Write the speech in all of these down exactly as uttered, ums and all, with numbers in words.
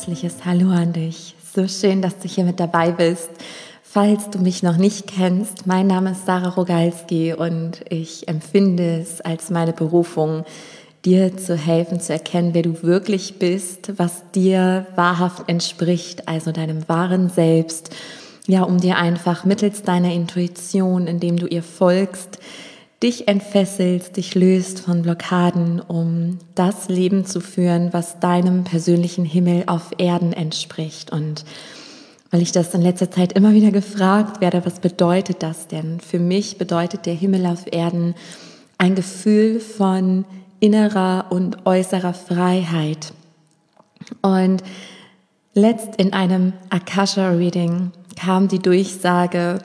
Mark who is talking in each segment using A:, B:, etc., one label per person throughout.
A: herzliches Hallo an dich. So schön, dass du hier mit dabei bist. Falls du mich noch nicht kennst, mein Name ist Sarah Rogalski und ich empfinde es als meine Berufung, dir zu helfen, zu erkennen, wer du wirklich bist, was dir wahrhaft entspricht, also deinem wahren Selbst. Ja, um dir einfach mittels deiner Intuition, indem du ihr folgst, dich entfesselst, dich löst von Blockaden, um das Leben zu führen, was deinem persönlichen Himmel auf Erden entspricht. Und weil ich das in letzter Zeit immer wieder gefragt werde, was bedeutet das denn? Für mich bedeutet der Himmel auf Erden ein Gefühl von innerer und äußerer Freiheit. Und letzt in einem Akasha-Reading kam die Durchsage,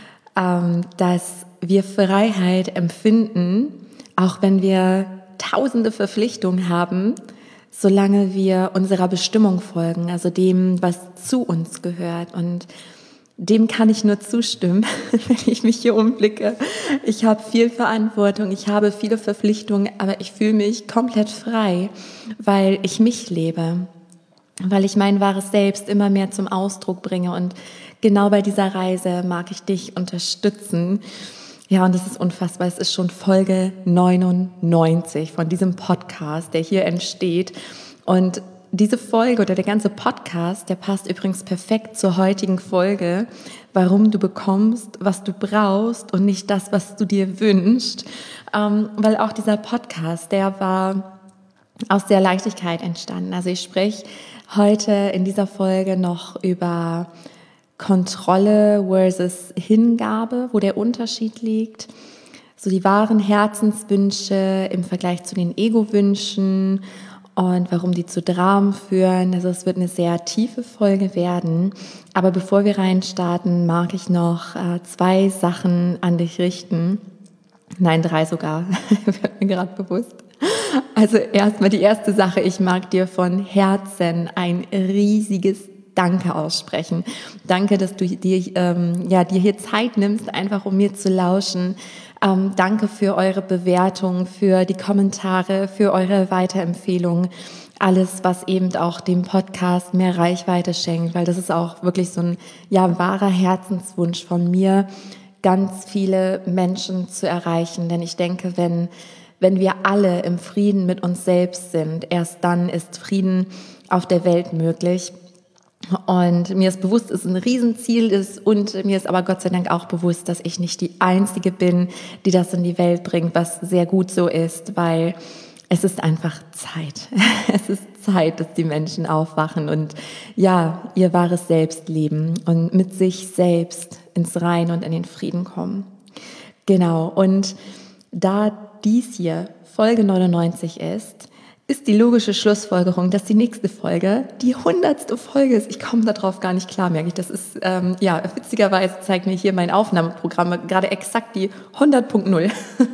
A: dass wir Freiheit empfinden, auch wenn wir tausende Verpflichtungen haben, solange wir unserer Bestimmung folgen, also dem, was zu uns gehört. Und dem kann ich nur zustimmen, wenn ich mich hier umblicke. Ich habe viel Verantwortung, ich habe viele Verpflichtungen, aber ich fühle mich komplett frei, weil ich mich lebe, weil ich mein wahres Selbst immer mehr zum Ausdruck bringe. Und genau bei dieser Reise mag ich dich unterstützen. Ja, und das ist unfassbar. Es ist schon Folge neunundneunzig von diesem Podcast, der hier entsteht. Und diese Folge oder der ganze Podcast, der passt übrigens perfekt zur heutigen Folge, warum du bekommst, was du brauchst und nicht das, was du dir wünschst. Ähm, weil auch dieser Podcast, der war aus der Leichtigkeit entstanden. Also ich spreche heute in dieser Folge noch über Kontrolle versus Hingabe, wo der Unterschied liegt, so die wahren Herzenswünsche im Vergleich zu den Ego-Wünschen und warum die zu Dramen führen. Also es wird eine sehr tiefe Folge werden, aber bevor wir reinstarten, mag ich noch äh, zwei Sachen an dich richten. Nein, drei sogar, wird mir gerade bewusst. Also erstmal die erste Sache, ich mag dir von Herzen ein riesiges Danke aussprechen. Danke, dass du dir, ähm, ja, dir hier Zeit nimmst, einfach um mir zu lauschen. Ähm, danke für eure Bewertung, für die Kommentare, für eure Weiterempfehlungen. Alles, was eben auch dem Podcast mehr Reichweite schenkt, weil das ist auch wirklich so ein ja, wahrer Herzenswunsch von mir, ganz viele Menschen zu erreichen. Denn ich denke, wenn, wenn wir alle im Frieden mit uns selbst sind, erst dann ist Frieden auf der Welt möglich. Und mir ist bewusst, dass es ein Riesenziel ist und mir ist aber Gott sei Dank auch bewusst, dass ich nicht die Einzige bin, die das in die Welt bringt, was sehr gut so ist, weil es ist einfach Zeit. Es ist Zeit, dass die Menschen aufwachen und ja, ihr wahres Selbst leben und mit sich selbst ins Rein und in den Frieden kommen. Genau, und da dies hier Folge neunundneunzig ist, ist die logische Schlussfolgerung, dass die nächste Folge die hundertste Folge ist. Ich komme darauf gar nicht klar, merke ich. Das ist, ähm, ja, witzigerweise zeigt mir hier mein Aufnahmeprogramm gerade exakt die hundert Punkt null.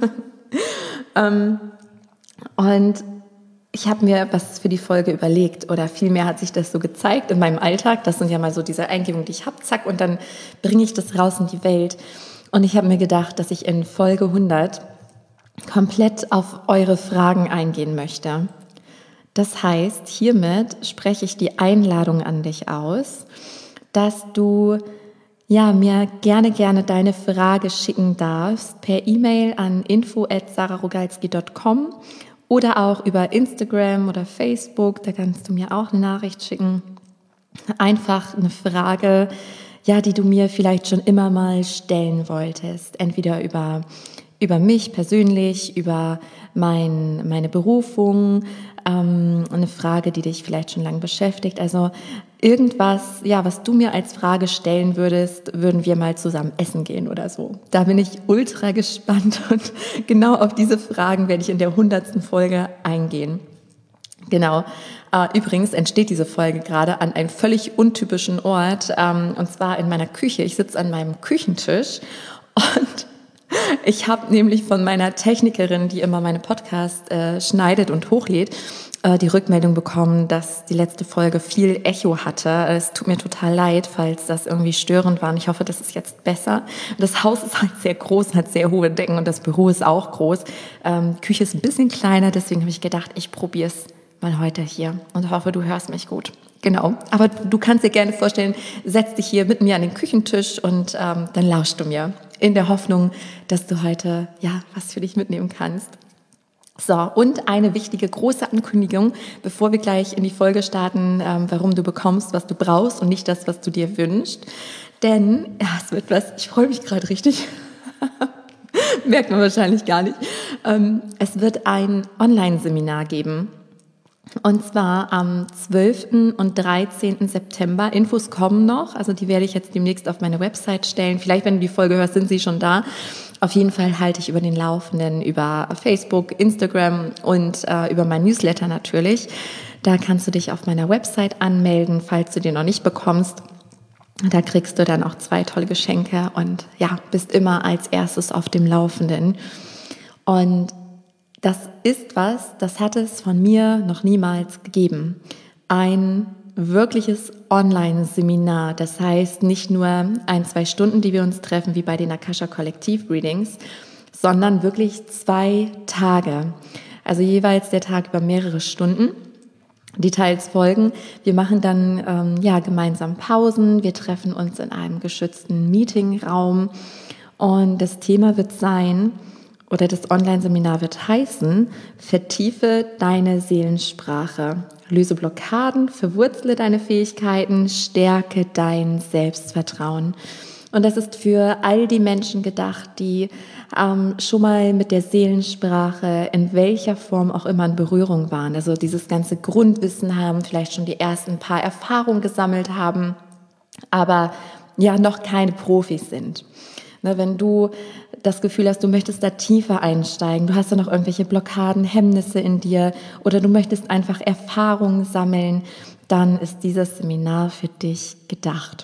A: ähm, und ich habe mir was für die Folge überlegt oder vielmehr hat sich das so gezeigt in meinem Alltag. Das sind ja mal so diese Eingebungen, die ich habe, zack, und dann bringe ich das raus in die Welt. Und ich habe mir gedacht, dass ich in Folge hundert komplett auf eure Fragen eingehen möchte. Das heißt, hiermit spreche ich die Einladung an dich aus, dass du ja, mir gerne, gerne deine Frage schicken darfst per E-Mail an info at sarahrogalski dot com oder auch über Instagram oder Facebook, da kannst du mir auch eine Nachricht schicken. Einfach eine Frage, ja, die du mir vielleicht schon immer mal stellen wolltest, entweder über über mich persönlich, über mein, meine Berufung, ähm, eine Frage, die dich vielleicht schon lange beschäftigt. Also irgendwas, ja, was du mir als Frage stellen würdest, würden wir mal zusammen essen gehen oder so. Da bin ich ultra gespannt und genau auf diese Fragen werde ich in der hundertsten Folge eingehen. Genau. Übrigens entsteht diese Folge gerade an einem völlig untypischen Ort, und zwar in meiner Küche. Ich sitze an meinem Küchentisch und ich habe nämlich von meiner Technikerin, die immer meine Podcasts äh, schneidet und hochlädt, äh, die Rückmeldung bekommen, dass die letzte Folge viel Echo hatte. Es tut mir total leid, falls das irgendwie störend war. Und ich hoffe, das ist jetzt besser. Das Haus ist halt sehr groß und hat sehr hohe Decken und das Büro ist auch groß. Ähm, die Küche ist ein bisschen kleiner, deswegen habe ich gedacht, ich probiere es mal heute hier und hoffe, du hörst mich gut. Genau, aber du kannst dir gerne vorstellen, setz dich hier mit mir an den Küchentisch und ähm, dann lauschst du mir in der Hoffnung, dass du heute ja was für dich mitnehmen kannst. So, und eine wichtige große Ankündigung, bevor wir gleich in die Folge starten, ähm, warum du bekommst, was du brauchst und nicht das, was du dir wünschst. Denn, ja, es wird was, ich freue mich gerade richtig, merkt man wahrscheinlich gar nicht. Ähm, es wird ein Online-Seminar geben. Und zwar am zwölften und dreizehnten September. Infos kommen noch, also die werde ich jetzt demnächst auf meine Website stellen. Vielleicht, wenn du die Folge hörst, sind sie schon da. Auf jeden Fall halte ich über den Laufenden, über Facebook, Instagram und äh, über mein Newsletter natürlich. Da kannst du dich auf meiner Website anmelden, falls du den noch nicht bekommst. Da kriegst du dann auch zwei tolle Geschenke und ja, bist immer als erstes auf dem Laufenden. Und das ist was, das hat es von mir noch niemals gegeben. Ein wirkliches Online-Seminar, das heißt nicht nur ein, zwei Stunden, die wir uns treffen, wie bei den Akasha Kollektiv Readings, sondern wirklich zwei Tage. Also jeweils der Tag über mehrere Stunden. Details folgen. Wir machen dann ähm, ja gemeinsam Pausen. Wir treffen uns in einem geschützten Meetingraum und das Thema wird sein, oder das Online-Seminar wird heißen, vertiefe deine Seelensprache, löse Blockaden, verwurzle deine Fähigkeiten, stärke dein Selbstvertrauen. Und das ist für all die Menschen gedacht, die ähm, schon mal mit der Seelensprache in welcher Form auch immer in Berührung waren. Also dieses ganze Grundwissen haben, vielleicht schon die ersten paar Erfahrungen gesammelt haben, aber ja noch keine Profis sind. Ne, wenn du das Gefühl hast, du möchtest da tiefer einsteigen, du hast da noch irgendwelche Blockaden, Hemmnisse in dir oder du möchtest einfach Erfahrungen sammeln, dann ist dieses Seminar für dich gedacht.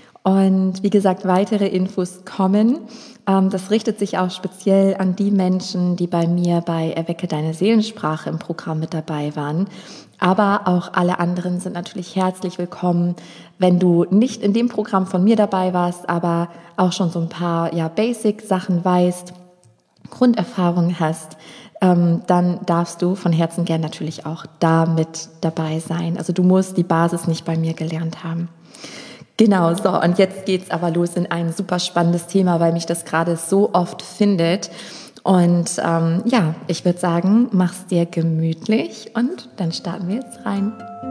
A: Und wie gesagt, weitere Infos kommen. Das richtet sich auch speziell an die Menschen, die bei mir bei Erwecke deine Seelensprache im Programm mit dabei waren. Aber auch alle anderen sind natürlich herzlich willkommen, wenn du nicht in dem Programm von mir dabei warst, aber auch schon so ein paar ja, Basic-Sachen weißt, Grunderfahrungen hast, ähm, dann darfst du von Herzen gern natürlich auch da mit dabei sein. Also du musst die Basis nicht bei mir gelernt haben. Genau, so und jetzt geht's aber los in ein super spannendes Thema, weil mich das gerade so oft findet. Und ähm, ja, ich würde sagen, mach's dir gemütlich und dann starten wir jetzt rein.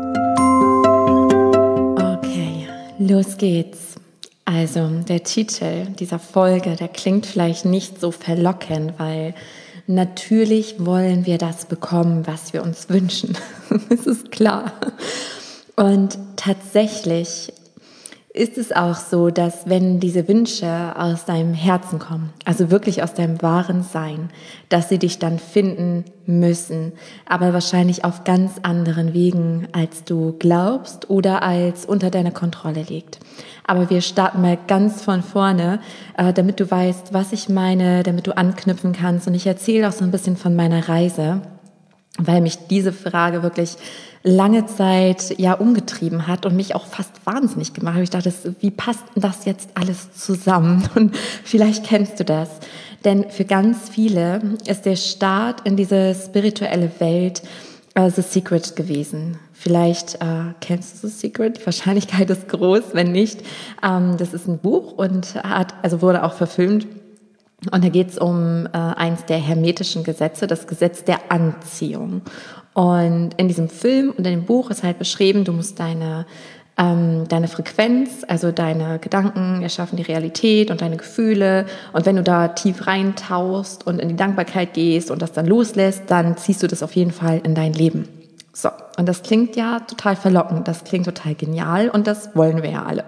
A: Okay, los geht's. Also der Titel dieser Folge, der klingt vielleicht nicht so verlockend, weil natürlich wollen wir das bekommen, was wir uns wünschen. Das ist klar. Und tatsächlich ist es auch so, dass wenn diese Wünsche aus deinem Herzen kommen, also wirklich aus deinem wahren Sein, dass sie dich dann finden müssen, aber wahrscheinlich auf ganz anderen Wegen, als du glaubst oder als unter deiner Kontrolle liegt. Aber wir starten mal ganz von vorne, damit du weißt, was ich meine, damit du anknüpfen kannst. Und ich erzähle auch so ein bisschen von meiner Reise, weil mich diese Frage wirklich lange Zeit ja umgetrieben hat und mich auch fast wahnsinnig gemacht hat. Ich dachte, wie passt das jetzt alles zusammen? Und vielleicht kennst du das. Denn für ganz viele ist der Start in diese spirituelle Welt äh, The Secret gewesen. Vielleicht äh, kennst du The Secret, die Wahrscheinlichkeit ist groß, wenn nicht. Ähm, das ist ein Buch und hat, also wurde auch verfilmt. Und da geht es um äh, eins der hermetischen Gesetze, das Gesetz der Anziehung. Und in diesem Film und in dem Buch ist halt beschrieben, du musst deine, ähm, deine Frequenz, also deine Gedanken erschaffen die Realität und deine Gefühle. Und wenn du da tief reintauchst und in die Dankbarkeit gehst und das dann loslässt, dann ziehst du das auf jeden Fall in dein Leben. So, und das klingt ja total verlockend, das klingt total genial und das wollen wir ja alle.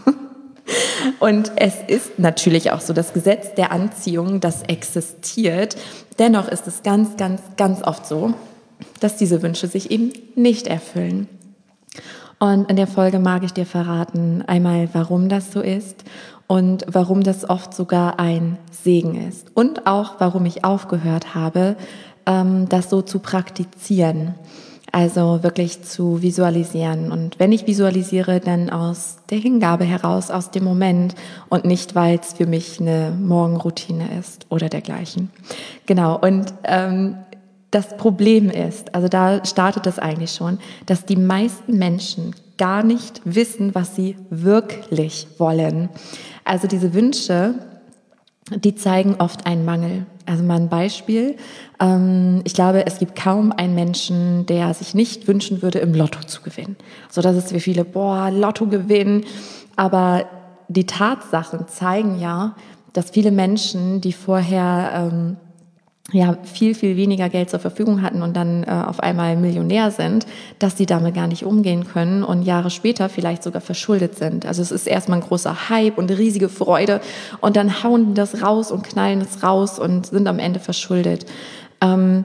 A: Und es ist natürlich auch so, das Gesetz der Anziehung, das existiert. Dennoch ist es ganz, ganz, ganz oft so, dass diese Wünsche sich eben nicht erfüllen. Und in der Folge mag ich dir verraten, einmal, warum das so ist und warum das oft sogar ein Segen ist. Und auch, warum ich aufgehört habe, das so zu praktizieren. Also wirklich zu visualisieren. Und wenn ich visualisiere, dann aus der Hingabe heraus, aus dem Moment und nicht, weil es für mich eine Morgenroutine ist oder dergleichen. Genau, und ähm, das Problem ist, also da startet es eigentlich schon, dass die meisten Menschen gar nicht wissen, was sie wirklich wollen. Also diese Wünsche, die zeigen oft einen Mangel. Also mal ein Beispiel. Ähm, ich glaube, es gibt kaum einen Menschen, der sich nicht wünschen würde, im Lotto zu gewinnen. So, das ist wie viele, boah, Lotto gewinnen. Aber die Tatsachen zeigen ja, dass viele Menschen, die vorher ähm, ja viel, viel weniger Geld zur Verfügung hatten und dann äh, auf einmal Millionär sind, dass sie damit gar nicht umgehen können und Jahre später vielleicht sogar verschuldet sind. Also es ist erstmal ein großer Hype und riesige Freude und dann hauen die das raus und knallen es raus und sind am Ende verschuldet, ähm,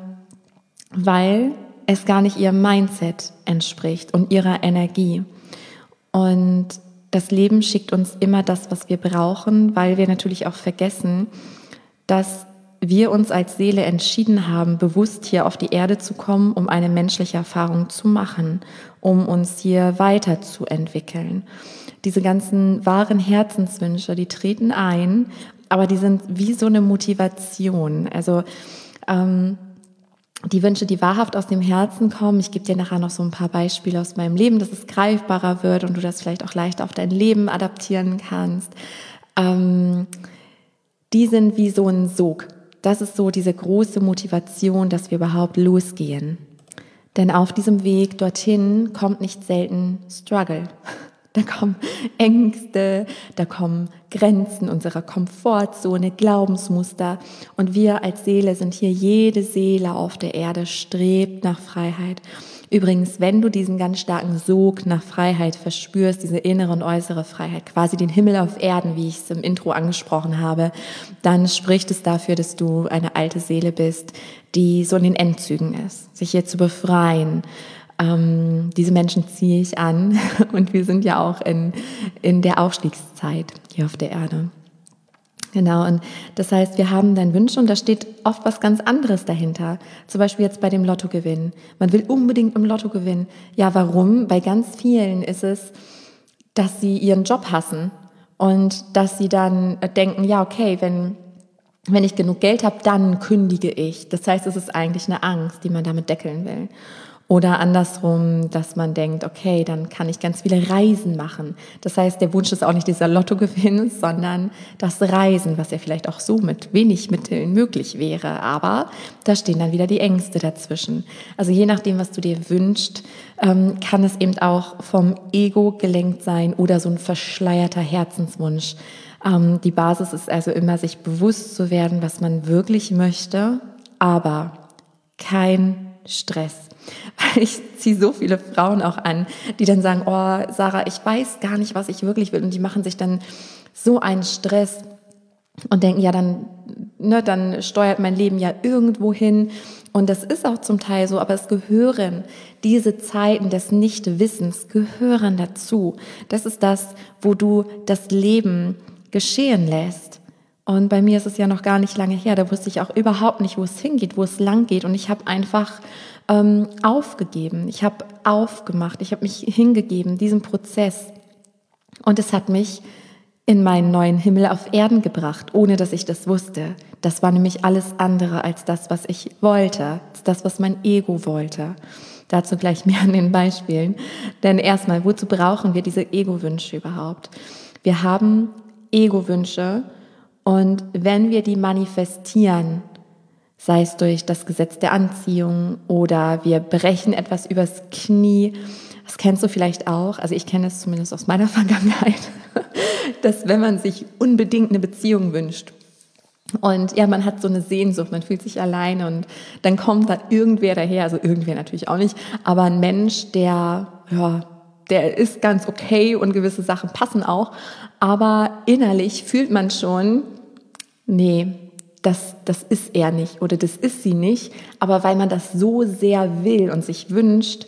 A: weil es gar nicht ihrem Mindset entspricht und ihrer Energie. Und das Leben schickt uns immer das, was wir brauchen, weil wir natürlich auch vergessen, dass wir uns als Seele entschieden haben, bewusst hier auf die Erde zu kommen, um eine menschliche Erfahrung zu machen, um uns hier weiterzuentwickeln. Diese ganzen wahren Herzenswünsche, die treten ein, aber die sind wie so eine Motivation. Also ähm, die Wünsche, die wahrhaft aus dem Herzen kommen, ich gebe dir nachher noch so ein paar Beispiele aus meinem Leben, dass es greifbarer wird und du das vielleicht auch leichter auf dein Leben adaptieren kannst, ähm, die sind wie so ein Sog. Das ist so diese große Motivation, dass wir überhaupt losgehen. Denn auf diesem Weg dorthin kommt nicht selten Struggle. Da kommen Ängste, da kommen Grenzen unserer Komfortzone, Glaubensmuster. Und wir als Seele sind hier, jede Seele auf der Erde strebt nach Freiheit. Übrigens, wenn du diesen ganz starken Sog nach Freiheit verspürst, diese innere und äußere Freiheit, quasi den Himmel auf Erden, wie ich es im Intro angesprochen habe, dann spricht es dafür, dass du eine alte Seele bist, die so in den Endzügen ist, sich hier zu befreien. Ähm, diese Menschen ziehe ich an und wir sind ja auch in, in der Aufstiegszeit hier auf der Erde. Genau, und das heißt, wir haben dann Wünsche und da steht oft was ganz anderes dahinter. Zum Beispiel jetzt bei dem Lottogewinn. Man will unbedingt im Lotto gewinnen. Ja, warum? Bei ganz vielen ist es, dass sie ihren Job hassen und dass sie dann denken, ja, okay, wenn, wenn ich genug Geld habe, dann kündige ich. Das heißt, es ist eigentlich eine Angst, die man damit deckeln will. Oder andersrum, dass man denkt, okay, dann kann ich ganz viele Reisen machen. Das heißt, der Wunsch ist auch nicht dieser Lottogewinn, sondern das Reisen, was ja vielleicht auch so mit wenig Mitteln möglich wäre. Aber da stehen dann wieder die Ängste dazwischen. Also je nachdem, was du dir wünschst, kann es eben auch vom Ego gelenkt sein oder so ein verschleierter Herzenswunsch. Die Basis ist also immer, sich bewusst zu werden, was man wirklich möchte, aber kein Stress. Ich ziehe so viele Frauen auch an, die dann sagen, oh Sarah, ich weiß gar nicht, was ich wirklich will. Und die machen sich dann so einen Stress und denken, ja, dann, ne, dann steuert mein Leben ja irgendwo hin. Und das ist auch zum Teil so, aber es gehören diese Zeiten des Nichtwissens gehören dazu. Das ist das, wo du das Leben geschehen lässt. Und bei mir ist es ja noch gar nicht lange her, da wusste ich auch überhaupt nicht, wo es hingeht, wo es lang geht. Und ich habe einfach ähm, aufgegeben, ich habe aufgemacht, ich habe mich hingegeben, diesem Prozess. Und es hat mich in meinen neuen Himmel auf Erden gebracht, ohne dass ich das wusste. Das war nämlich alles andere als das, was ich wollte, das, was mein Ego wollte. Dazu gleich mehr an den Beispielen. Denn erstmal, wozu brauchen wir diese Ego-Wünsche überhaupt? Wir haben Ego-Wünsche und wenn wir die manifestieren, sei es durch das Gesetz der Anziehung oder wir brechen etwas übers Knie, das kennst du vielleicht auch, also ich kenne es zumindest aus meiner Vergangenheit, dass wenn man sich unbedingt eine Beziehung wünscht und ja, man hat so eine Sehnsucht, man fühlt sich alleine und dann kommt da irgendwer daher, also irgendwer natürlich auch nicht, aber ein Mensch, der, ja, der ist ganz okay und gewisse Sachen passen auch, aber innerlich fühlt man schon, nee, das, das ist er nicht oder das ist sie nicht, aber weil man das so sehr will und sich wünscht,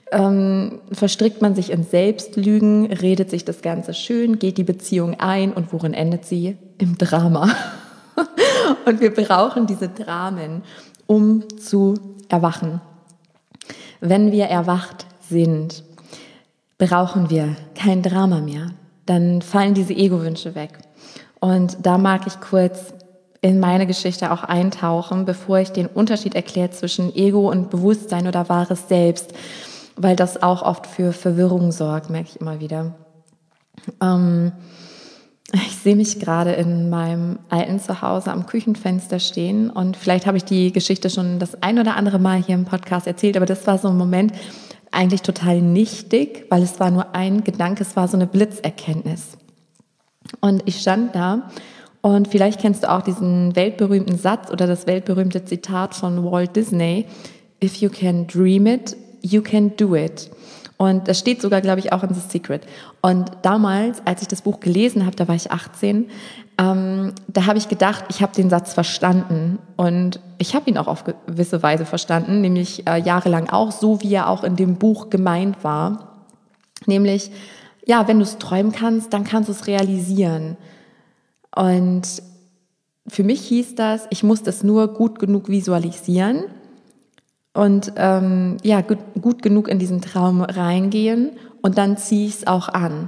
A: ähm, verstrickt man sich in Selbstlügen, redet sich das Ganze schön, geht die Beziehung ein und worin endet sie? Im Drama. Und wir brauchen diese Dramen, um zu erwachen. Wenn wir erwacht sind, brauchen wir kein Drama mehr. Dann fallen diese Ego-Wünsche weg. Und da mag ich kurz in meine Geschichte auch eintauchen, bevor ich den Unterschied erkläre zwischen Ego und Bewusstsein oder wahres Selbst. weil das auch oft für Verwirrung sorgt, merke ich immer wieder. Ähm, ich sehe mich gerade in meinem alten Zuhause am Küchenfenster stehen und vielleicht habe ich die Geschichte schon das ein oder andere Mal hier im Podcast erzählt, aber das war so ein Moment, eigentlich total nichtig, weil es war nur ein Gedanke, es war so eine Blitzerkenntnis. Und ich stand da und vielleicht kennst du auch diesen weltberühmten Satz oder das weltberühmte Zitat von Walt Disney: If you can dream it, you can do it. Und das steht sogar, glaube ich, auch in The Secret. Und damals, als ich das Buch gelesen habe, da war ich achtzehn, ähm, da habe ich gedacht, ich habe den Satz verstanden. Und ich habe ihn auch auf gewisse Weise verstanden, nämlich äh, jahrelang auch, so wie er auch in dem Buch gemeint war. Nämlich, ja, wenn du es träumen kannst, dann kannst du es realisieren. Und für mich hieß das, ich muss das nur gut genug visualisieren und ähm, ja, gut, gut genug in diesen Traum reingehen und dann ziehe ich es auch an.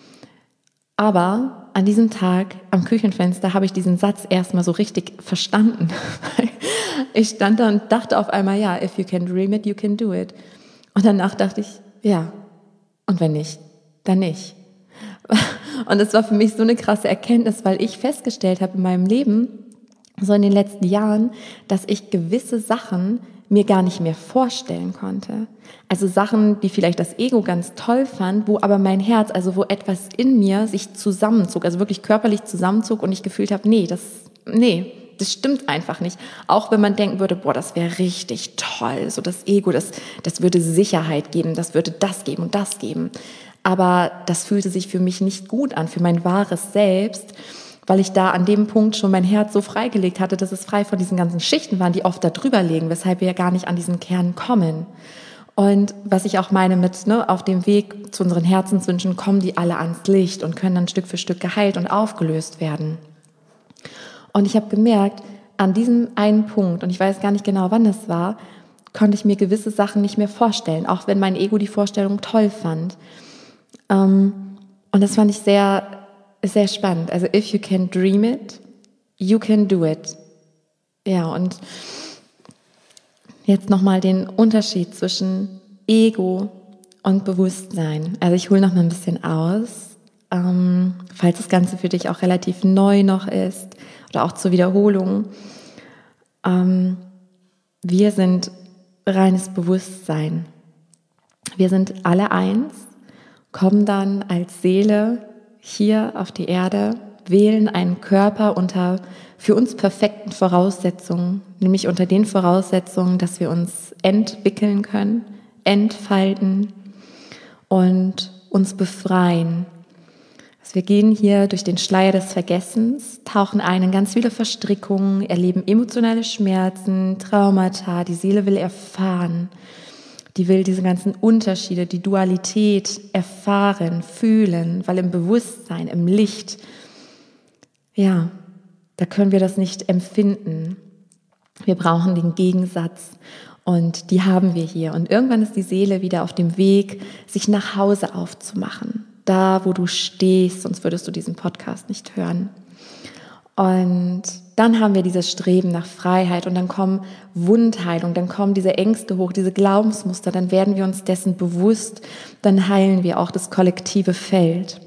A: Aber an diesem Tag am Küchenfenster habe ich diesen Satz erstmal so richtig verstanden. Ich stand da und dachte auf einmal, ja, if you can dream it, you can do it. Und danach dachte ich, ja, und wenn nicht, dann nicht. Und es war für mich so eine krasse Erkenntnis, weil ich festgestellt habe in meinem Leben, so in den letzten Jahren, dass ich gewisse Sachen mir gar nicht mehr vorstellen konnte. Also Sachen, die vielleicht das Ego ganz toll fand, wo aber mein Herz, also wo etwas in mir sich zusammenzog, also wirklich körperlich zusammenzog und ich gefühlt habe, nee, das, nee, das stimmt einfach nicht. Auch wenn man denken würde, boah, das wäre richtig toll, so das Ego, das, das würde Sicherheit geben, das würde das geben und das geben. Aber das fühlte sich für mich nicht gut an, für mein wahres Selbst, weil ich da an dem Punkt schon mein Herz so freigelegt hatte, dass es frei von diesen ganzen Schichten waren, die oft da drüber liegen, weshalb wir ja gar nicht an diesen Kern kommen. Und was ich auch meine mit, ne, auf dem Weg zu unseren Herzenswünschen kommen die alle ans Licht und können dann Stück für Stück geheilt und aufgelöst werden. Und ich habe gemerkt, an diesem einen Punkt, und ich weiß gar nicht genau, wann das war, konnte ich mir gewisse Sachen nicht mehr vorstellen, auch wenn mein Ego die Vorstellung toll fand. Und das fand ich sehr sehr spannend. Also if you can dream it, you can do it. Ja, und jetzt nochmal den Unterschied zwischen Ego und Bewusstsein. Also ich hole noch mal ein bisschen aus, ähm, falls das Ganze für dich auch relativ neu noch ist oder auch zur Wiederholung. Ähm, wir sind reines Bewusstsein. Wir sind alle eins, kommen dann als Seele hier auf die Erde, wählen einen Körper unter für uns perfekten Voraussetzungen, nämlich unter den Voraussetzungen, dass wir uns entwickeln können, entfalten und uns befreien. Also wir gehen hier durch den Schleier des Vergessens, tauchen ein in ganz viele Verstrickungen, erleben emotionale Schmerzen, Traumata, die Seele will erfahren. Die will diese ganzen Unterschiede, die Dualität erfahren, fühlen, weil im Bewusstsein, im Licht, ja, da können wir das nicht empfinden. Wir brauchen den Gegensatz und die haben wir hier. Und irgendwann ist die Seele wieder auf dem Weg, sich nach Hause aufzumachen. Da, wo du stehst, sonst würdest du diesen Podcast nicht hören. Und dann haben wir dieses Streben nach Freiheit und dann kommen Wundheilung, dann kommen diese Ängste hoch, diese Glaubensmuster, dann werden wir uns dessen bewusst, dann heilen wir auch das kollektive Feld.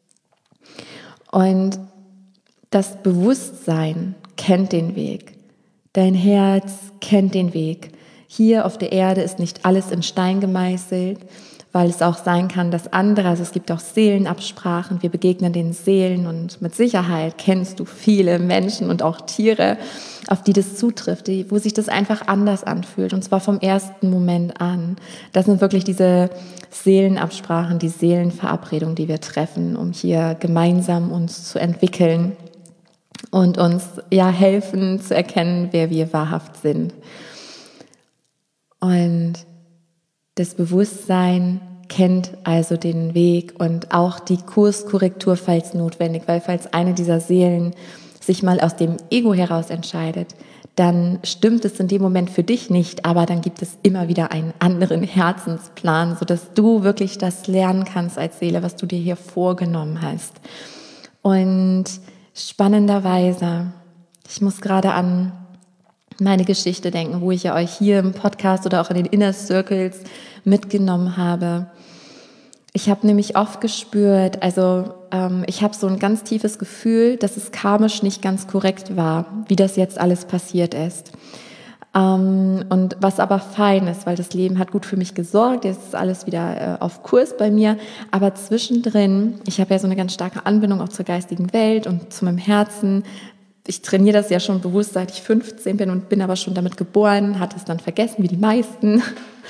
A: Und das Bewusstsein kennt den Weg, dein Herz kennt den Weg. Hier auf der Erde ist nicht alles in Stein gemeißelt, weil es auch sein kann, dass andere, also es gibt auch Seelenabsprachen, wir begegnen den Seelen und mit Sicherheit kennst du viele Menschen und auch Tiere, auf die das zutrifft, die, wo sich das einfach anders anfühlt und zwar vom ersten Moment an. Das sind wirklich diese Seelenabsprachen, die Seelenverabredungen, die wir treffen, um hier gemeinsam uns zu entwickeln und uns ja helfen zu erkennen, wer wir wahrhaft sind. Und das Bewusstsein kennt also den Weg und auch die Kurskorrektur, falls notwendig, weil falls eine dieser Seelen sich mal aus dem Ego heraus entscheidet, dann stimmt es in dem Moment für dich nicht, aber dann gibt es immer wieder einen anderen Herzensplan, sodass du wirklich das lernen kannst als Seele, was du dir hier vorgenommen hast. Und spannenderweise, ich muss gerade an meine Geschichte denken, wo ich ja euch hier im Podcast oder auch in den Inner Circles mitgenommen habe. Ich habe nämlich oft gespürt, also ähm, ich habe so ein ganz tiefes Gefühl, dass es karmisch nicht ganz korrekt war, wie das jetzt alles passiert ist. Ähm, und was aber fein ist, weil das Leben hat gut für mich gesorgt, jetzt ist alles wieder äh, auf Kurs bei mir, aber zwischendrin, ich habe ja so eine ganz starke Anbindung auch zur geistigen Welt und zu meinem Herzen. Ich trainiere das ja schon bewusst, seit ich fünfzehn bin und bin aber schon damit geboren, hatte es dann vergessen, wie die meisten.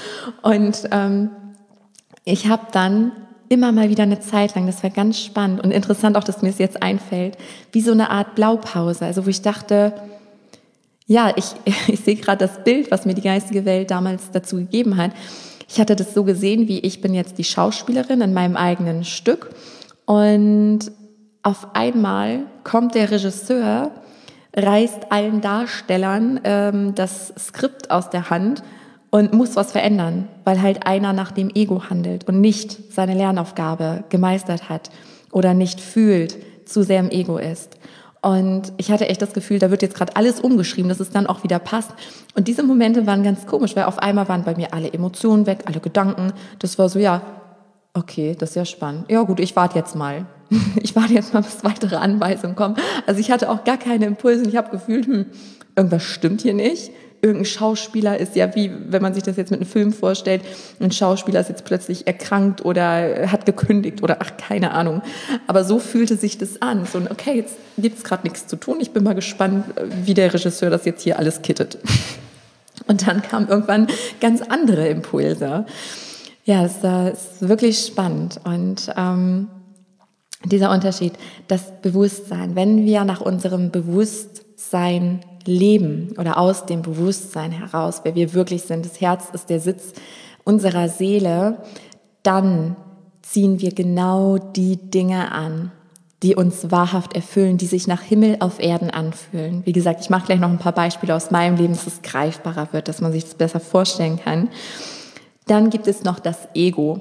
A: Und ähm, ich habe dann immer mal wieder eine Zeit lang, das war ganz spannend und interessant auch, dass mir es jetzt einfällt, wie so eine Art Blaupause, also wo ich dachte, ja, ich, ich sehe gerade das Bild, was mir die geistige Welt damals dazu gegeben hat. Ich hatte das so gesehen, wie ich bin jetzt die Schauspielerin in meinem eigenen Stück und auf einmal kommt der Regisseur, reißt allen Darstellern ähm, das Skript aus der Hand und muss was verändern, weil halt einer nach dem Ego handelt und nicht seine Lernaufgabe gemeistert hat oder nicht fühlt, zu sehr im Ego ist. Und ich hatte echt das Gefühl, da wird jetzt gerade alles umgeschrieben, dass es dann auch wieder passt. Und diese Momente waren ganz komisch, weil auf einmal waren bei mir alle Emotionen weg, alle Gedanken. Das war so, ja, okay, das ist ja spannend. Ja gut, ich warte jetzt mal. Ich warte jetzt mal, bis weitere Anweisungen kommen. Also ich hatte auch gar keine Impulse und ich habe gefühlt, hm, irgendwas stimmt hier nicht. Irgendein Schauspieler ist ja wie, wenn man sich das jetzt mit einem Film vorstellt, ein Schauspieler ist jetzt plötzlich erkrankt oder hat gekündigt oder ach, keine Ahnung. Aber so fühlte sich das an. So, okay, jetzt gibt's gerade nichts zu tun. Ich bin mal gespannt, wie der Regisseur das jetzt hier alles kittet. Und dann kamen irgendwann ganz andere Impulse. Ja, es ist wirklich spannend. Und ähm, dieser Unterschied, das Bewusstsein, wenn wir nach unserem Bewusstsein leben oder aus dem Bewusstsein heraus, wer wir wirklich sind, das Herz ist der Sitz unserer Seele, dann ziehen wir genau die Dinge an, die uns wahrhaft erfüllen, die sich nach Himmel auf Erden anfühlen. Wie gesagt, ich mache gleich noch ein paar Beispiele aus meinem Leben, dass es greifbarer wird, dass man sich das besser vorstellen kann. Dann gibt es noch das Ego.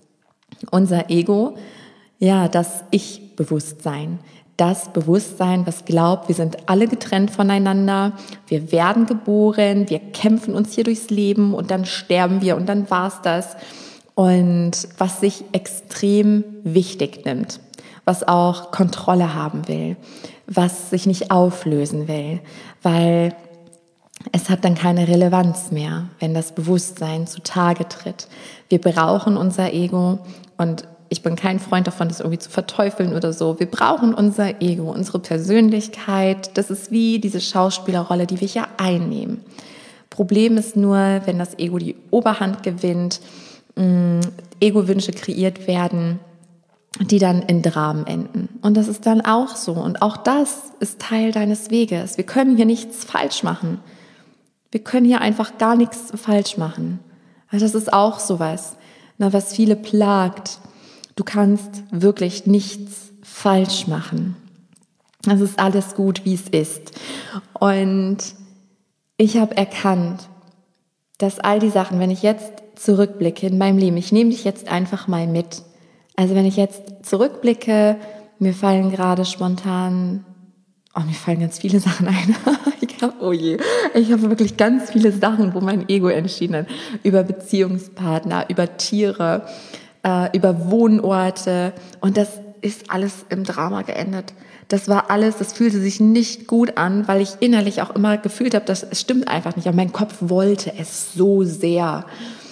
A: Unser Ego, ja, das Ich-Bewusstsein. Das Bewusstsein, was glaubt, wir sind alle getrennt voneinander, wir werden geboren, wir kämpfen uns hier durchs Leben und dann sterben wir und dann war's das. Und was sich extrem wichtig nimmt, was auch Kontrolle haben will, was sich nicht auflösen will, weil es hat dann keine Relevanz mehr, wenn das Bewusstsein zutage tritt. Wir brauchen unser Ego und ich bin kein Freund davon, das irgendwie zu verteufeln oder so. Wir brauchen unser Ego, unsere Persönlichkeit. Das ist wie diese Schauspielerrolle, die wir hier einnehmen. Problem ist nur, wenn das Ego die Oberhand gewinnt, mh, Ego-Wünsche kreiert werden, die dann in Dramen enden. Und das ist dann auch so. Und auch das ist Teil deines Weges. Wir können hier nichts falsch machen. Wir können hier einfach gar nichts falsch machen. Also das ist auch sowas, na, was viele plagt. Du kannst wirklich nichts falsch machen. Es ist alles gut, wie es ist. Und ich habe erkannt, dass all die Sachen, wenn ich jetzt zurückblicke in meinem Leben, ich nehme dich jetzt einfach mal mit. Also wenn ich jetzt zurückblicke, mir fallen gerade spontan, oh, mir fallen ganz viele Sachen ein. ich habe, oh je, ich habe wirklich ganz viele Sachen, wo mein Ego entschieden hat. Über Beziehungspartner, über Tiere, über Wohnorte und das ist alles im Drama geendet. Das war alles, das fühlte sich nicht gut an, weil ich innerlich auch immer gefühlt habe, dass es stimmt einfach nicht. Aber mein Kopf wollte es so sehr.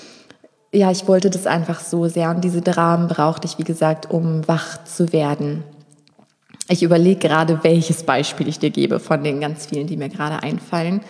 A: Ja, ich wollte das einfach so sehr und diese Dramen brauchte ich, wie gesagt, um wach zu werden. Ich überlege gerade, welches Beispiel ich dir gebe von den ganz vielen, die mir gerade einfallen.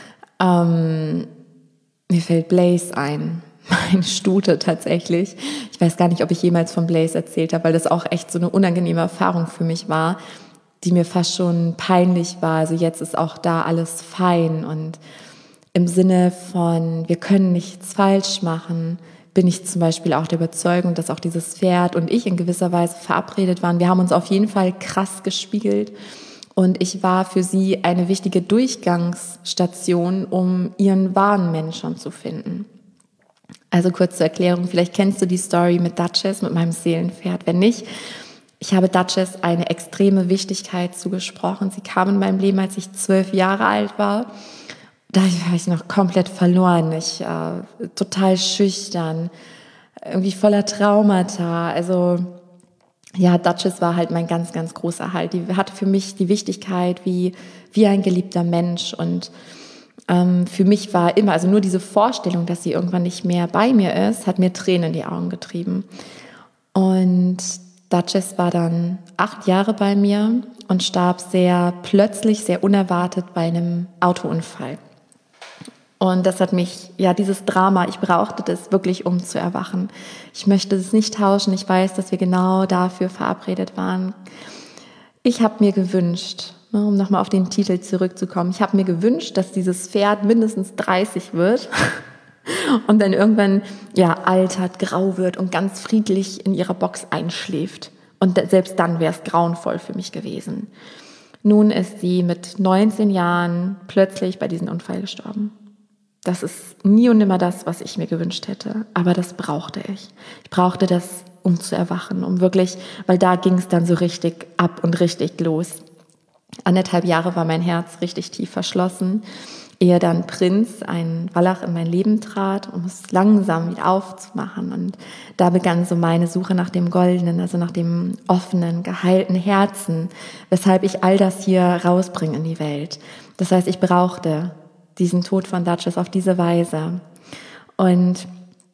A: Ähm, mir fällt Blaze ein. Mein Stute tatsächlich. Ich weiß gar nicht, ob ich jemals von Blaze erzählt habe, weil das auch echt so eine unangenehme Erfahrung für mich war, die mir fast schon peinlich war. Also jetzt ist auch da alles fein und im Sinne von, wir können nichts falsch machen, bin ich zum Beispiel auch der Überzeugung, dass auch dieses Pferd und ich in gewisser Weise verabredet waren. Wir haben uns auf jeden Fall krass gespiegelt und ich war für sie eine wichtige Durchgangsstation, um ihren wahren Menschen zu finden. Also kurz zur Erklärung, vielleicht kennst du die Story mit Duchess, mit meinem Seelenpferd. Wenn nicht, ich habe Duchess eine extreme Wichtigkeit zugesprochen. Sie kam in meinem Leben, als ich zwölf Jahre alt war. da war ich noch komplett verloren. Ich äh, total schüchtern, irgendwie voller Traumata. Also ja, Duchess war halt mein ganz, ganz großer Halt. Die hatte für mich die Wichtigkeit wie, wie ein geliebter Mensch. Und ähm, für mich war immer, also nur diese Vorstellung, dass sie irgendwann nicht mehr bei mir ist, hat mir Tränen in die Augen getrieben. Und Duchess war dann acht Jahre bei mir und starb sehr plötzlich, sehr unerwartet bei einem Autounfall. Und das hat mich, ja, dieses Drama, ich brauchte das wirklich, um zu erwachen. Ich möchte es nicht tauschen. Ich weiß, dass wir genau dafür verabredet waren. Ich habe mir gewünscht, um nochmal auf den Titel zurückzukommen, ich habe mir gewünscht, dass dieses Pferd mindestens dreißig wird und dann irgendwann, ja, altert, grau wird und ganz friedlich in ihrer Box einschläft. Und selbst dann wäre es grauenvoll für mich gewesen. Nun ist sie mit neunzehn Jahren plötzlich bei diesem Unfall gestorben. Das ist nie und nimmer das, was ich mir gewünscht hätte. Aber das brauchte ich. Ich brauchte das, um zu erwachen, um wirklich, weil da ging es dann so richtig ab und richtig los. Anderthalb Jahre war mein Herz richtig tief verschlossen, ehe dann Prinz, ein Wallach, in mein Leben trat, um es langsam wieder aufzumachen. Und da begann so meine Suche nach dem Goldenen, also nach dem offenen, geheilten Herzen, weshalb ich all das hier rausbringe in die Welt. Das heißt, ich brauchte diesen Tod von Duchess auf diese Weise. Und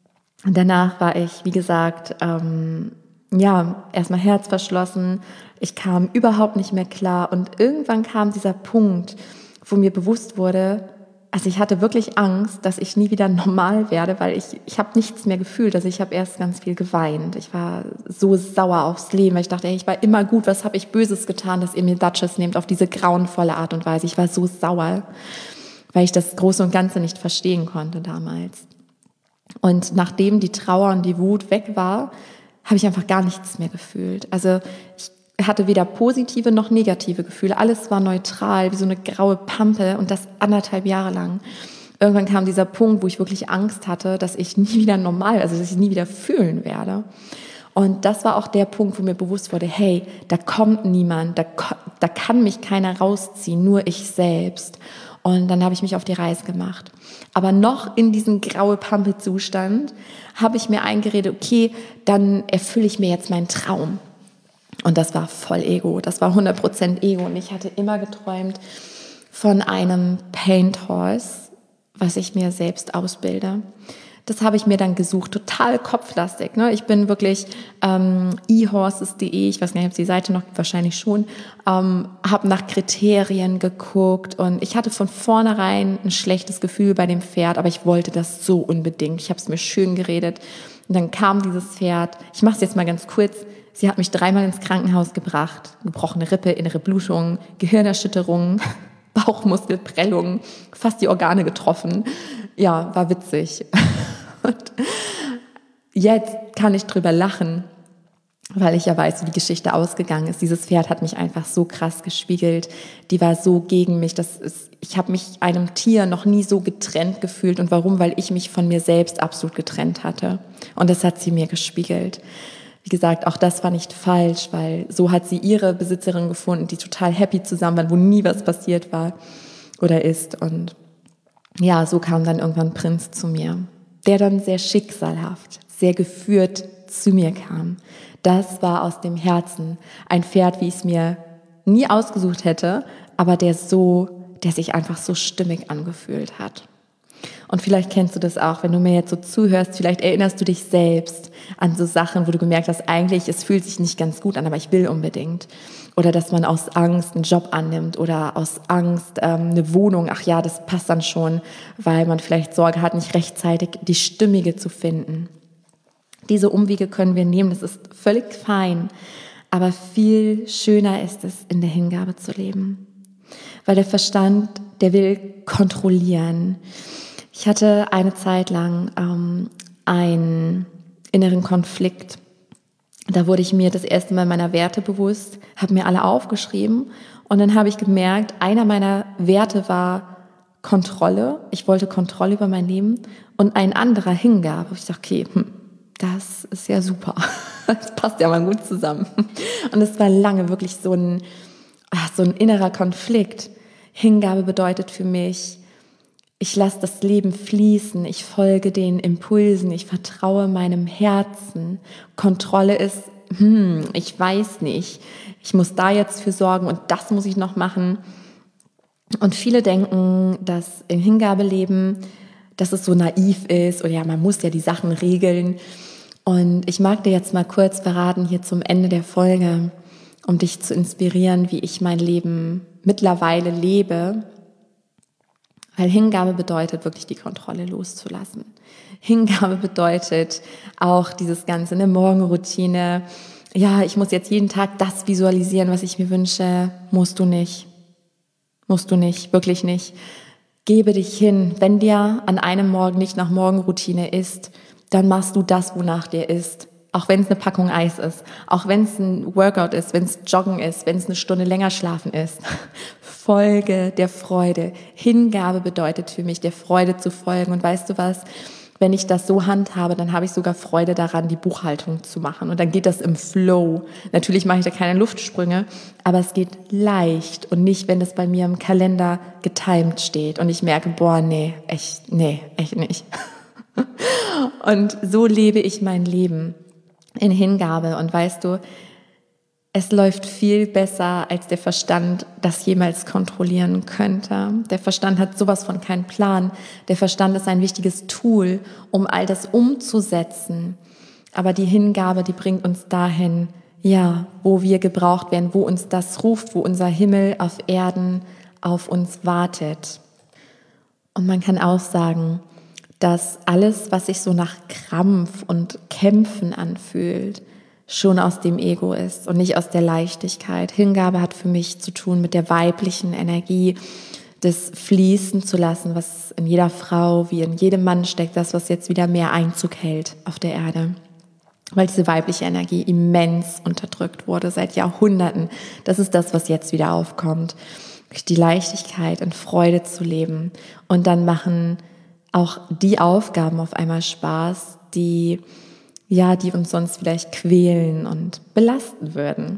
A: danach war ich, wie gesagt, ähm, ja, erstmal herzverschlossen. Ich kam überhaupt nicht mehr klar. Und irgendwann kam dieser Punkt, wo mir bewusst wurde, also ich hatte wirklich Angst, dass ich nie wieder normal werde, weil ich ich habe nichts mehr gefühlt. Also ich habe erst ganz viel geweint. Ich war so sauer aufs Leben, weil ich dachte, ey, ich war immer gut, was habe ich Böses getan, dass ihr mir Duchess nehmt auf diese grauenvolle Art und Weise. Ich war so sauer, weil ich das Große und Ganze nicht verstehen konnte damals. Und nachdem die Trauer und die Wut weg war, habe ich einfach gar nichts mehr gefühlt. Also ich hatte weder positive noch negative Gefühle. Alles war neutral, wie so eine graue Pampe, und das anderthalb Jahre lang. Irgendwann kam dieser Punkt, wo ich wirklich Angst hatte, dass ich nie wieder normal, also dass ich nie wieder fühlen werde. Und das war auch der Punkt, wo mir bewusst wurde, hey, da kommt niemand, da, da kann mich keiner rausziehen, nur ich selbst. Und dann habe ich mich auf die Reise gemacht. Aber noch in diesem graue Pampe-Zustand habe ich mir eingeredet, okay, dann erfülle ich mir jetzt meinen Traum. Und das war voll Ego, das war hundert Prozent Ego. Und ich hatte immer geträumt von einem Paint Horse, was ich mir selbst ausbilde. Das habe ich mir dann gesucht, total kopflastig. Ne? Ich bin wirklich ähm, e horses punkt de, ich weiß gar nicht, ob es die Seite noch gibt, wahrscheinlich schon, ähm, habe nach Kriterien geguckt und ich hatte von vornherein ein schlechtes Gefühl bei dem Pferd, aber ich wollte das so unbedingt. Ich habe es mir schön geredet und dann kam dieses Pferd, ich mache es jetzt mal ganz kurz, sie hat mich dreimal ins Krankenhaus gebracht, gebrochene Rippe, innere Blutung, Gehirnerschütterung, Bauchmuskelprellung, fast die Organe getroffen. Ja, war witzig. Und jetzt kann ich drüber lachen, weil ich ja weiß, wie die Geschichte ausgegangen ist. Dieses Pferd hat mich einfach so krass gespiegelt. Die war so gegen mich. Das ist, ich habe mich einem Tier noch nie so getrennt gefühlt. Und warum? Weil ich mich von mir selbst absolut getrennt hatte. Und das hat sie mir gespiegelt. Wie gesagt, auch das war nicht falsch, weil so hat sie ihre Besitzerin gefunden, die total happy zusammen waren, wo nie was passiert war oder ist. Und ja, so kam dann irgendwann Prinz zu mir, der dann sehr schicksalhaft, sehr geführt zu mir kam. Das war aus dem Herzen ein Pferd, wie ich es mir nie ausgesucht hätte, aber der so, der sich einfach so stimmig angefühlt hat. Und vielleicht kennst du das auch, wenn du mir jetzt so zuhörst, vielleicht erinnerst du dich selbst an so Sachen, wo du gemerkt hast, eigentlich, es fühlt sich nicht ganz gut an, aber ich will unbedingt. Oder dass man aus Angst einen Job annimmt oder aus Angst ähm, eine Wohnung, ach ja, das passt dann schon, weil man vielleicht Sorge hat, nicht rechtzeitig die Stimmige zu finden. Diese Umwege können wir nehmen, das ist völlig fein, aber viel schöner ist es, in der Hingabe zu leben. Weil der Verstand, der will kontrollieren. Ich hatte eine Zeit lang ähm, einen inneren Konflikt. Da wurde ich mir das erste Mal meiner Werte bewusst, habe mir alle aufgeschrieben und dann habe ich gemerkt, einer meiner Werte war Kontrolle. Ich wollte Kontrolle über mein Leben und ein anderer Hingabe. Ich dachte, okay, hm, das ist ja super. Das passt ja mal gut zusammen. Und es war lange wirklich so ein, ach, so ein innerer Konflikt. Hingabe bedeutet für mich, Ich lasse das Leben fließen, ich folge den Impulsen, ich vertraue meinem Herzen. Kontrolle ist, hm, ich weiß nicht, ich muss da jetzt für sorgen und das muss ich noch machen. Und viele denken, dass im Hingabeleben, dass es so naiv ist oder ja, man muss ja die Sachen regeln. Und ich mag dir jetzt mal kurz verraten hier zum Ende der Folge, um dich zu inspirieren, wie ich mein Leben mittlerweile lebe. Weil Hingabe bedeutet wirklich die Kontrolle loszulassen. Hingabe bedeutet auch dieses Ganze, eine Morgenroutine. Ja, ich muss jetzt jeden Tag das visualisieren, was ich mir wünsche. Musst du nicht. Musst du nicht, wirklich nicht. Gebe dich hin. Wenn dir an einem Morgen nicht nach Morgenroutine ist, dann machst du das, wonach dir ist. Auch wenn es eine Packung Eis ist, auch wenn es ein Workout ist, wenn es Joggen ist, wenn es eine Stunde länger schlafen ist. Folge der Freude. Hingabe bedeutet für mich, der Freude zu folgen. Und weißt du was? Wenn ich das so handhabe, dann habe ich sogar Freude daran, die Buchhaltung zu machen. Und dann geht das im Flow. Natürlich mache ich da keine Luftsprünge, aber es geht leicht und nicht, wenn das bei mir im Kalender getimed steht und ich merke, boah, nee, echt, nee, echt nicht. Und so lebe ich mein Leben in Hingabe. Und weißt du, es läuft viel besser, als der Verstand das jemals kontrollieren könnte. Der Verstand hat sowas von keinen Plan. Der Verstand ist ein wichtiges Tool, um all das umzusetzen. Aber die Hingabe, die bringt uns dahin, ja, wo wir gebraucht werden, wo uns das ruft, wo unser Himmel auf Erden auf uns wartet. Und man kann auch sagen, dass alles, was sich so nach Krampf und Kämpfen anfühlt, schon aus dem Ego ist und nicht aus der Leichtigkeit. Hingabe hat für mich zu tun mit der weiblichen Energie, das fließen zu lassen, was in jeder Frau wie in jedem Mann steckt, das, was jetzt wieder mehr Einzug hält auf der Erde. Weil diese weibliche Energie immens unterdrückt wurde seit Jahrhunderten. Das ist das, was jetzt wieder aufkommt. Die Leichtigkeit und Freude zu leben. Und dann machen auch die Aufgaben auf einmal Spaß, die ja, die uns sonst vielleicht quälen und belasten würden.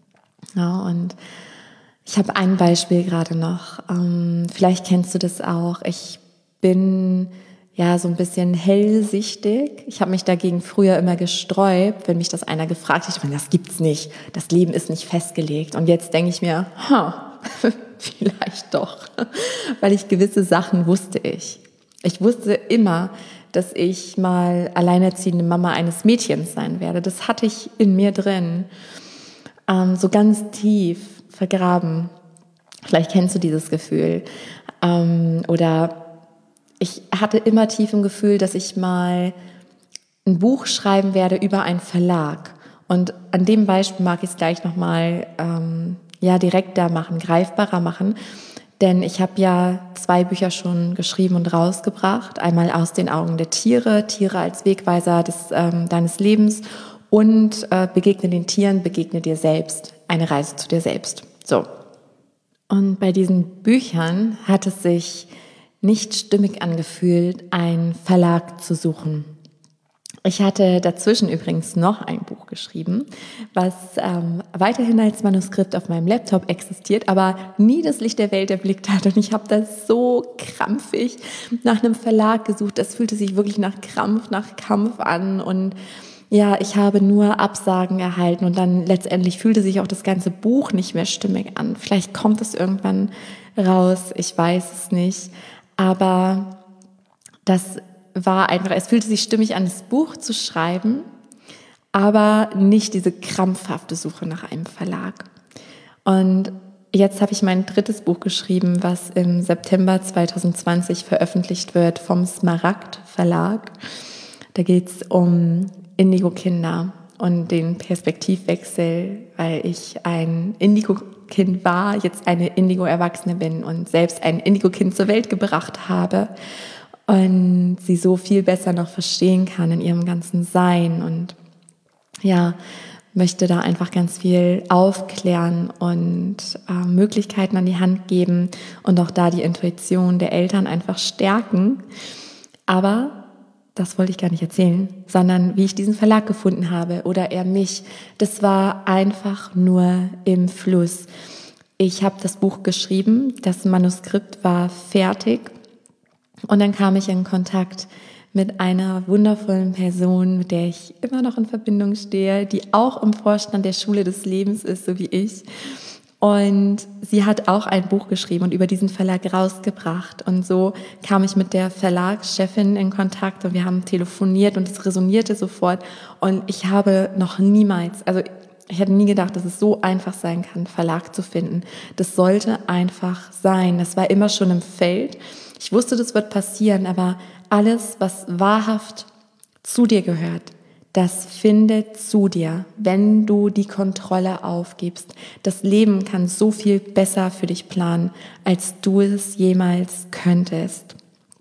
A: Ja, und ich habe ein Beispiel gerade noch. Ähm, vielleicht kennst du das auch. Ich bin ja so ein bisschen hellsichtig. Ich habe mich dagegen früher immer gesträubt, wenn mich das einer gefragt hat. Ich meine, das gibt's nicht. Das Leben ist nicht festgelegt. Und jetzt denke ich mir, ha, vielleicht doch, weil ich gewisse Sachen wusste ich. Ich wusste immer, dass ich mal alleinerziehende Mama eines Mädchens sein werde. Das hatte ich in mir drin, ähm, so ganz tief vergraben. Vielleicht kennst du dieses Gefühl. Ähm, oder ich hatte immer tief im Gefühl, dass ich mal ein Buch schreiben werde über einen Verlag. Und an dem Beispiel mag ich es gleich nochmal ähm, ja, direkter machen, greifbarer machen. Denn ich habe ja zwei Bücher schon geschrieben und rausgebracht. Einmal Aus den Augen der Tiere, Tiere als Wegweiser des, ähm, deines Lebens und äh, Begegne den Tieren, begegne dir selbst, eine Reise zu dir selbst. So. Und bei diesen Büchern hat es sich nicht stimmig angefühlt, einen Verlag zu suchen. Ich hatte dazwischen übrigens noch ein Buch geschrieben, was ähm, weiterhin als Manuskript auf meinem Laptop existiert, aber nie das Licht der Welt erblickt hat. Und ich habe da so krampfig nach einem Verlag gesucht. Das fühlte sich wirklich nach Krampf, nach Kampf an. Und ja, ich habe nur Absagen erhalten. Und dann letztendlich fühlte sich auch das ganze Buch nicht mehr stimmig an. Vielleicht kommt es irgendwann raus, ich weiß es nicht. Aber das war einfach, es fühlte sich stimmig an, das Buch zu schreiben, aber nicht diese krampfhafte Suche nach einem Verlag. Und jetzt habe ich mein drittes Buch geschrieben, was im September zwanzig zwanzig veröffentlicht wird vom Smaragd Verlag. Da geht es um Indigo-Kinder und den Perspektivwechsel, weil ich ein Indigo-Kind war, jetzt eine Indigo-Erwachsene bin und selbst ein Indigo-Kind zur Welt gebracht habe. Und sie so viel besser noch verstehen kann in ihrem ganzen Sein und ja, möchte da einfach ganz viel aufklären und äh, Möglichkeiten an die Hand geben und auch da die Intuition der Eltern einfach stärken. Aber das wollte ich gar nicht erzählen, sondern wie ich diesen Verlag gefunden habe oder er mich. Das war einfach nur im Fluss. Ich habe das Buch geschrieben, das Manuskript war fertig. Und dann kam ich in Kontakt mit einer wundervollen Person, mit der ich immer noch in Verbindung stehe, die auch im Vorstand der Schule des Lebens ist, so wie ich. Und sie hat auch ein Buch geschrieben und über diesen Verlag rausgebracht. Und so kam ich mit der Verlagschefin in Kontakt und wir haben telefoniert und es resonierte sofort. Und ich habe noch niemals, also ich hätte nie gedacht, dass es so einfach sein kann, einen Verlag zu finden. Das sollte einfach sein. Das war immer schon im Feld. Ich wusste, das wird passieren, aber alles, was wahrhaft zu dir gehört, das findet zu dir, wenn du die Kontrolle aufgibst. Das Leben kann so viel besser für dich planen, als du es jemals könntest.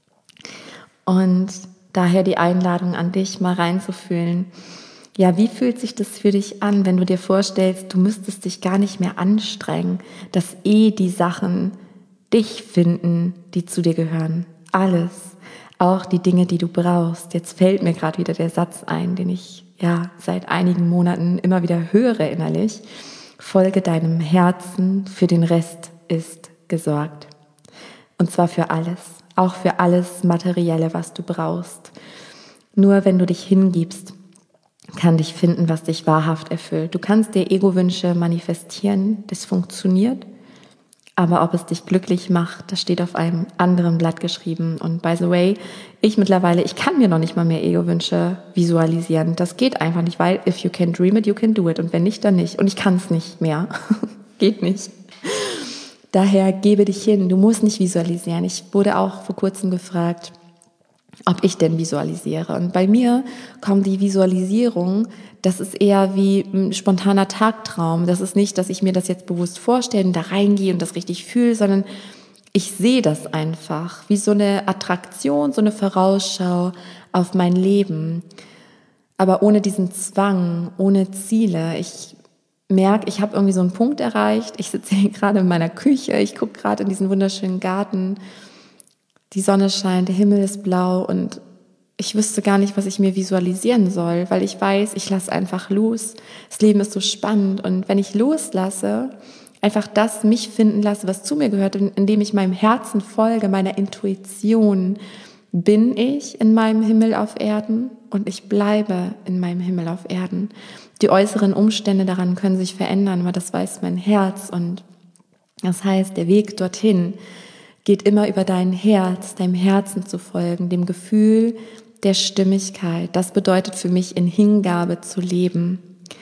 A: Und daher die Einladung an dich, mal reinzufühlen. Ja, wie fühlt sich das für dich an, wenn du dir vorstellst, du müsstest dich gar nicht mehr anstrengen, dass eh die Sachen dich finden, die zu dir gehören. Alles. Auch die Dinge, die du brauchst. Jetzt fällt mir gerade wieder der Satz ein, den ich ja seit einigen Monaten immer wieder höre innerlich. Folge deinem Herzen, für den Rest ist gesorgt. Und zwar für alles. Auch für alles Materielle, was du brauchst. Nur wenn du dich hingibst, kann dich finden, was dich wahrhaft erfüllt. Du kannst dir Ego-Wünsche manifestieren, das funktioniert. Aber ob es dich glücklich macht, das steht auf einem anderen Blatt geschrieben. Und by the way, ich mittlerweile, ich kann mir noch nicht mal mehr Ego-Wünsche visualisieren. Das geht einfach nicht, weil if you can dream it, you can do it. Und wenn nicht, dann nicht. Und ich kann es nicht mehr. Geht nicht. Daher gebe dich hin. Du musst nicht visualisieren. Ich wurde auch vor kurzem gefragt, ob ich denn visualisiere. Und bei mir kommt die Visualisierung, das ist eher wie ein spontaner Tagtraum. Das ist nicht, dass ich mir das jetzt bewusst vorstelle und da reingehe und das richtig fühle, sondern ich sehe das einfach wie so eine Attraktion, so eine Vorausschau auf mein Leben. Aber ohne diesen Zwang, ohne Ziele. Ich merke, ich habe irgendwie so einen Punkt erreicht. Ich sitze hier gerade in meiner Küche, ich gucke gerade in diesen wunderschönen Garten. Die Sonne scheint, der Himmel ist blau und ich wüsste gar nicht, was ich mir visualisieren soll, weil ich weiß, ich lasse einfach los. Das Leben ist so spannend und wenn ich loslasse, einfach das mich finden lasse, was zu mir gehört, indem ich meinem Herzen folge, meiner Intuition, bin ich in meinem Himmel auf Erden und ich bleibe in meinem Himmel auf Erden. Die äußeren Umstände daran können sich verändern, aber das weiß mein Herz und das heißt, der Weg dorthin geht immer über dein Herz, deinem Herzen zu folgen, dem Gefühl der Stimmigkeit. Das bedeutet für mich, in Hingabe zu leben.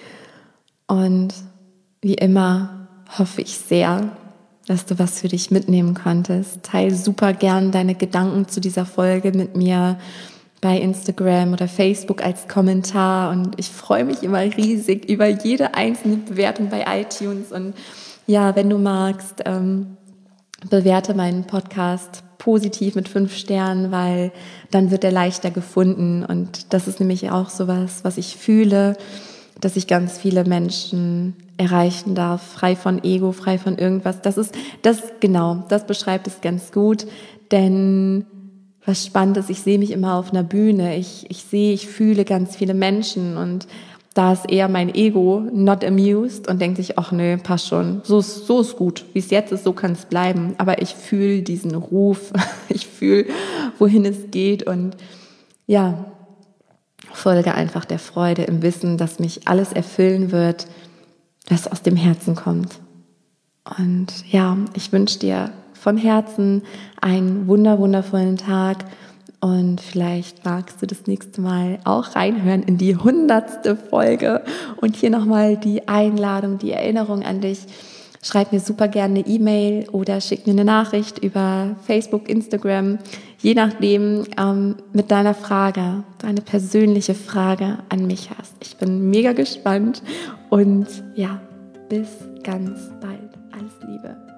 A: Und wie immer hoffe ich sehr, dass du was für dich mitnehmen konntest. Teil super gern deine Gedanken zu dieser Folge mit mir bei Instagram oder Facebook als Kommentar. Und ich freue mich immer riesig über jede einzelne Bewertung bei iTunes. Und ja, wenn du magst, ähm, bewerte meinen Podcast positiv mit fünf Sternen, weil dann wird er leichter gefunden. Und das ist nämlich auch sowas, was ich fühle, dass ich ganz viele Menschen erreichen darf, frei von Ego, frei von irgendwas. Das ist, das, genau, das beschreibt es ganz gut. Denn was spannend ist, ich sehe mich immer auf einer Bühne. Ich, ich sehe, ich fühle ganz viele Menschen und da ist eher mein Ego not amused und denkt sich, ach nö, passt schon, so ist, so ist gut, wie es jetzt ist, so kann es bleiben. Aber ich fühle diesen Ruf, ich fühle, wohin es geht und ja, folge einfach der Freude im Wissen, dass mich alles erfüllen wird, was aus dem Herzen kommt. Und ja, ich wünsche dir von Herzen einen wunder, wundervollen Tag. Und vielleicht magst du das nächste Mal auch reinhören in die hundertste Folge. Und hier nochmal die Einladung, die Erinnerung an dich. Schreib mir super gerne eine E-Mail oder schick mir eine Nachricht über Facebook, Instagram, je nachdem ähm, mit deiner Frage, deine persönliche Frage an mich hast. Ich bin mega gespannt und ja, bis ganz bald. Alles Liebe.